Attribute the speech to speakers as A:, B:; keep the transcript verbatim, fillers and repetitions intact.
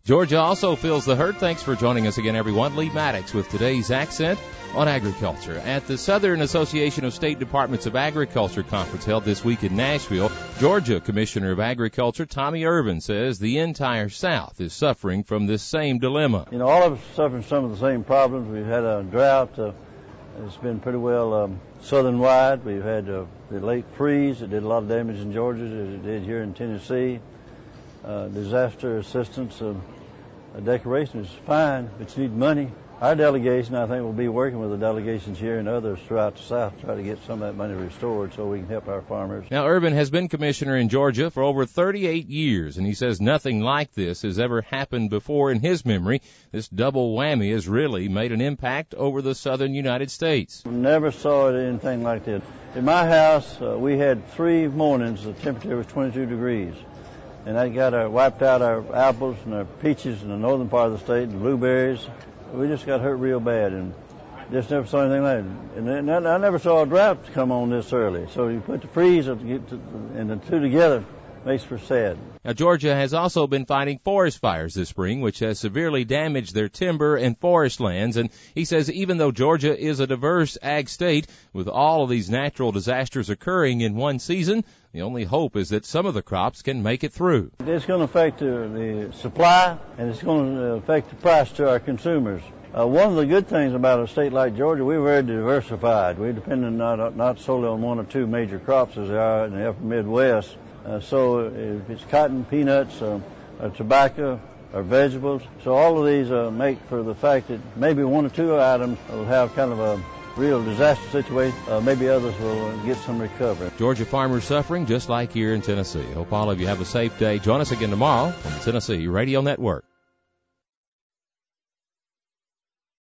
A: Georgia also feels the hurt. Thanks for joining us again, everyone. Lee Maddox with today's Accent on Agriculture. At the Southern Association of State Departments of Agriculture conference held this week in Nashville, Georgia Commissioner of Agriculture Tommy Irvin says the entire South is suffering from this same dilemma.
B: You know, all of us are suffering some of the same problems. We've had a drought. Uh, it's been pretty well um, southern-wide. We've had uh, the late freeze that did a lot of damage in Georgia, as it did here in Tennessee. Uh, disaster assistance uh, decoration is fine, but you need money. Our delegation, I think, will be working with the delegations here and others throughout the South to try to get some of that money restored so we can help our farmers.
A: Now, Irvin has been commissioner in Georgia for over thirty-eight years, and he says nothing like this has ever happened before in his memory. This double whammy has really made an impact over the southern United States.
B: Never saw anything like this. In my house, uh, we had three mornings the temperature was twenty-two degrees. And that got our, wiped out our apples and our peaches in the northern part of the state and blueberries. We just got hurt real bad and just never saw anything like it. And then, I never saw a drought come on this early. So you put the freeze and the two together, makes for sad.
A: Now, Georgia has also been fighting forest fires this spring, which has severely damaged their timber and forest lands. And he says even though Georgia is a diverse ag state, with all of these natural disasters occurring in one season, the only hope is that some of the crops can make it through.
B: It's going to affect the, the supply, and it's going to affect the price to our consumers. Uh, one of the good things about a state like Georgia, we're very diversified. We depend on not, not solely on one or two major crops as they are in the upper Midwest. Uh, so if it's cotton, peanuts, uh, or tobacco, or vegetables, so all of these uh, make for the fact that maybe one or two items will have kind of a real disaster situation. Uh, maybe others will uh, get some recovery.
A: Georgia farmers suffering just like here in Tennessee. Hope all of you have a safe day. Join us again tomorrow on the Tennessee Radio Network.